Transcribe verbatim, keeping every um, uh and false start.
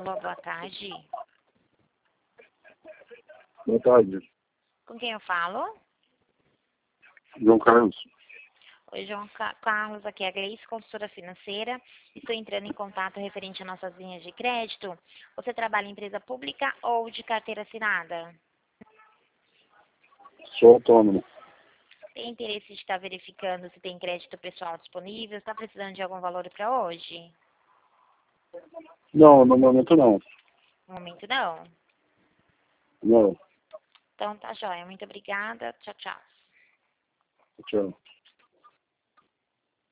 Alô, boa tarde. Boa tarde. Com quem eu falo? João Carlos. Oi, João Ca- Carlos, aqui é a Gleice, consultora financeira. Estou entrando em contato referente a nossas linhas de crédito. Você trabalha em empresa pública ou de carteira assinada? Sou autônomo. Tem interesse de estar verificando se tem crédito pessoal disponível? Está precisando de algum valor para hoje? Não, no momento não. No momento, não. Não. Então, tá joia. Muito obrigada. Tchau, tchau. Tchau.